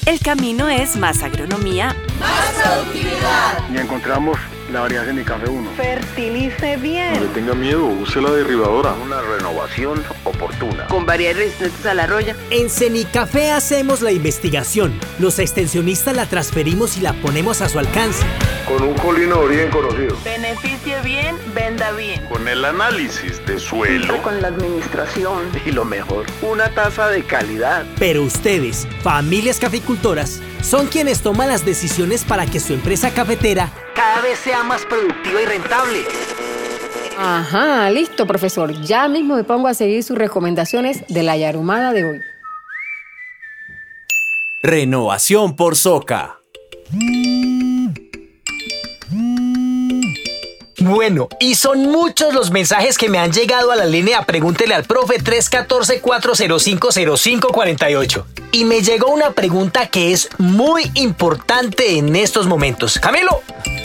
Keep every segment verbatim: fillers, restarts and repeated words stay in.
El camino es más agronomía, más productividad. Y encontramos la variedad Cenicafé uno. Fertilice bien. No le tenga miedo, use la derribadora. Una renovación oportuna. Con variedades resistentes a la roya. En Cenicafé hacemos la investigación. Los extensionistas la transferimos y la ponemos a su alcance. Con un colino bien conocido. Beneficie bien, venda bien. Con el análisis de suelo. Con la administración. Y lo mejor, una tasa de calidad. Pero ustedes, familias caficultoras, son quienes toman las decisiones para que su empresa cafetera cada vez sea más productiva y rentable. Ajá, listo, profesor. Ya mismo me pongo a seguir sus recomendaciones de la yarumada de hoy. Renovación por Soca. Bueno, y son muchos los mensajes que me han llegado a la línea Pregúntele al Profe tres uno cuatro, cuatro cero cinco, cero cinco cuatro ocho. Y me llegó una pregunta que es muy importante en estos momentos. ¡Camilo!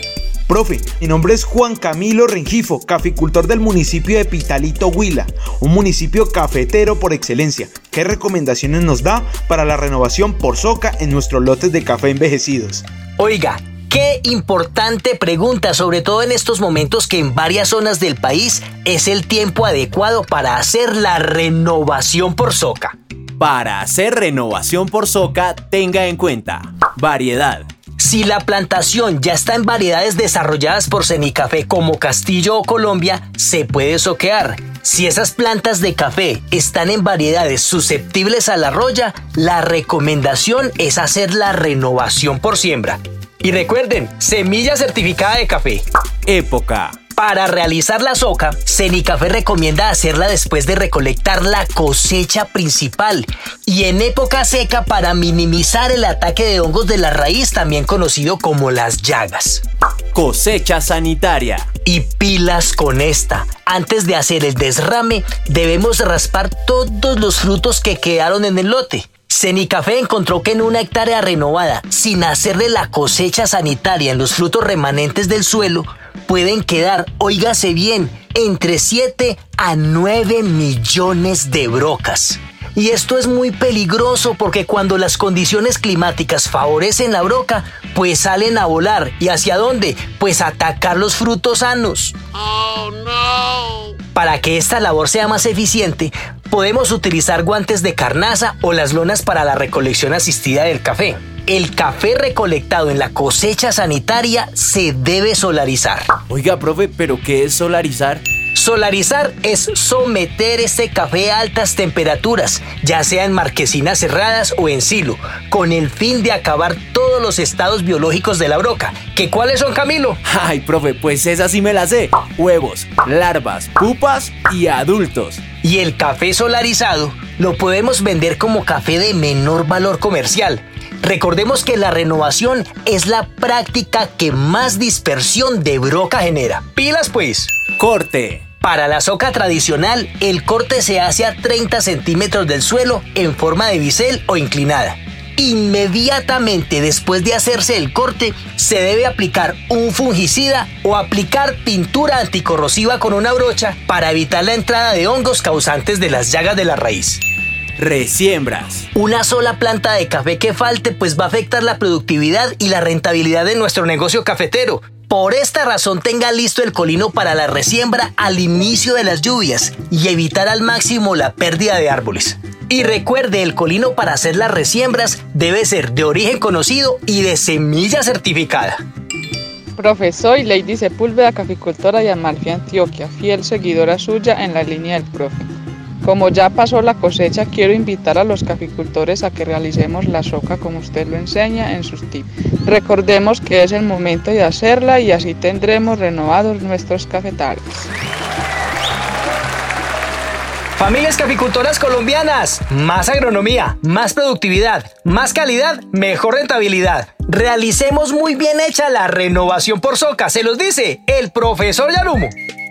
Profe, mi nombre es Juan Camilo Rengifo, caficultor del municipio de Pitalito, Huila, un municipio cafetero por excelencia. ¿Qué recomendaciones nos da para la renovación por soca en nuestros lotes de café envejecidos? Oiga, qué importante pregunta, sobre todo en estos momentos que en varias zonas del país es el tiempo adecuado para hacer la renovación por soca. Para hacer renovación por soca, tenga en cuenta variedad. Si la plantación ya está en variedades desarrolladas por Cenicafé como Castillo o Colombia, se puede soquear. Si esas plantas de café están en variedades susceptibles a la roya, la recomendación es hacer la renovación por siembra. Y recuerden, semilla certificada de café. Época. Para realizar la soca, Cenicafé recomienda hacerla después de recolectar la cosecha principal y en época seca para minimizar el ataque de hongos de la raíz, también conocido como las llagas. Cosecha sanitaria. Y pilas con esta. Antes de hacer el desrame, debemos raspar todos los frutos que quedaron en el lote. Cenicafé encontró que en una hectárea renovada, sin hacerle la cosecha sanitaria en los frutos remanentes del suelo, pueden quedar, óigase bien, entre siete a nueve millones de brocas. Y esto es muy peligroso porque cuando las condiciones climáticas favorecen la broca, pues salen a volar. ¿Y hacia dónde? Pues a atacar los frutos sanos. Oh, no. Para que esta labor sea más eficiente, podemos utilizar guantes de carnaza o las lonas para la recolección asistida del café. El café recolectado en la cosecha sanitaria se debe solarizar. Oiga, profe, ¿pero qué es solarizar? Solarizar es someter este café a altas temperaturas, ya sea en marquesinas cerradas o en silo, con el fin de acabar todos los estados biológicos de la broca. ¿Qué cuáles son, Camilo? Ay, profe, pues esa sí me la sé. Huevos, larvas, pupas y adultos. Y el café solarizado lo podemos vender como café de menor valor comercial. Recordemos que la renovación es la práctica que más dispersión de broca genera. ¡Pilas, pues! Corte. Para la soca tradicional, el corte se hace a treinta centímetros del suelo en forma de bisel o inclinada. Inmediatamente después de hacerse el corte, se debe aplicar un fungicida o aplicar pintura anticorrosiva con una brocha para evitar la entrada de hongos causantes de las llagas de la raíz. Resiembras. Una sola planta de café que falte pues va a afectar la productividad y la rentabilidad de nuestro negocio cafetero. Por esta razón tenga listo el colino para la resiembra al inicio de las lluvias y evitar al máximo la pérdida de árboles. Y recuerde, el colino para hacer las resiembras debe ser de origen conocido y de semilla certificada. Profe, soy Lady Sepúlveda, caficultora de Amalfi, Antioquia, fiel seguidora suya en la línea del profe. Como ya pasó la cosecha, quiero invitar a los caficultores a que realicemos la soca como usted lo enseña en sus tips. Recordemos que es el momento de hacerla y así tendremos renovados nuestros cafetales. Familias caficultoras colombianas, más agronomía, más productividad, más calidad, mejor rentabilidad. Realicemos muy bien hecha la renovación por soca, se los dice el profesor Yarumo.